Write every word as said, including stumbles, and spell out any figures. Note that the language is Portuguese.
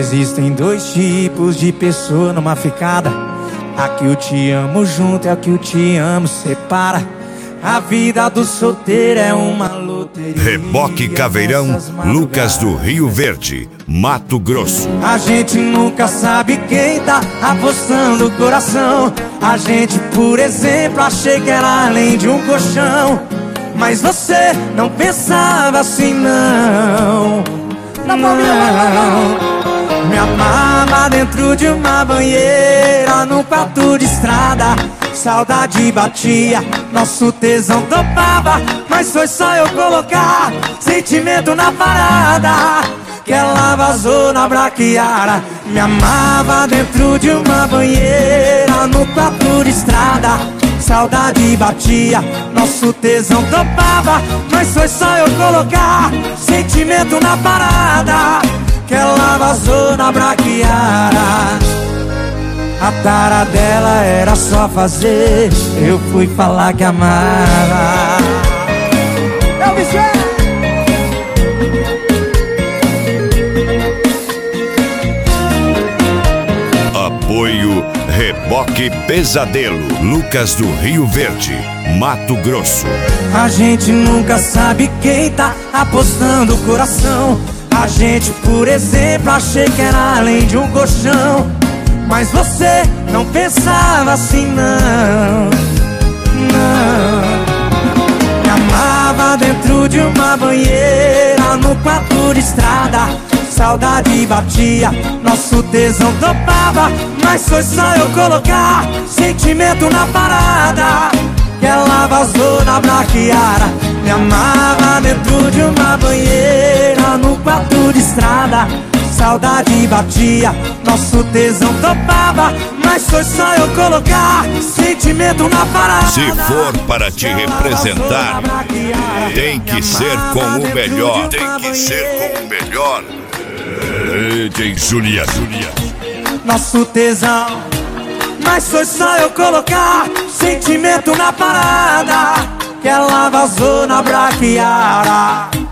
existem dois tipos de pessoa numa ficada. A que eu te amo junto e a que eu te amo separa. A vida do solteiro é uma loteria. Reboque Caveirão, Lucas do Rio Verde, Mato Grosso. A gente nunca sabe quem tá apostando o coração. A gente, por exemplo, achei que era além de um colchão. Mas você não pensava assim, não. Não, me amava dentro de uma banheira, num quarto de estrada. Saudade batia, nosso tesão topava. Mas foi só eu colocar sentimento na parada que ela vazou na braquiara. Me amava dentro de uma banheira, no quarto de estrada. Saudade batia, nosso tesão topava. Mas foi só eu colocar sentimento na parada que ela vazou na braquiara. A tara dela era só fazer, eu fui falar que amava. Eu me Apoio Reboque Pesadelo, Lucas do Rio Verde, Mato Grosso. A gente nunca sabe quem tá apostando o coração. A gente, por exemplo, achei que era além de um colchão. Mas você não pensava assim, não. Não. Me amava dentro de uma banheira, no quarto de estrada. Saudade batia, nosso tesão topava. Mas foi só eu colocar sentimento na parada que ela vazou na braquiara. Me amava dentro de uma banheira, no quarto de estrada. Saudade batia, nosso tesão topava. Mas foi só eu colocar sentimento na parada. Se for para te representar, tem que ser com o melhor. Tem que ser com o melhor. Tem Julia, Julia. Nosso tesão. Mas foi só eu colocar sentimento na parada que ela vazou na braquiara.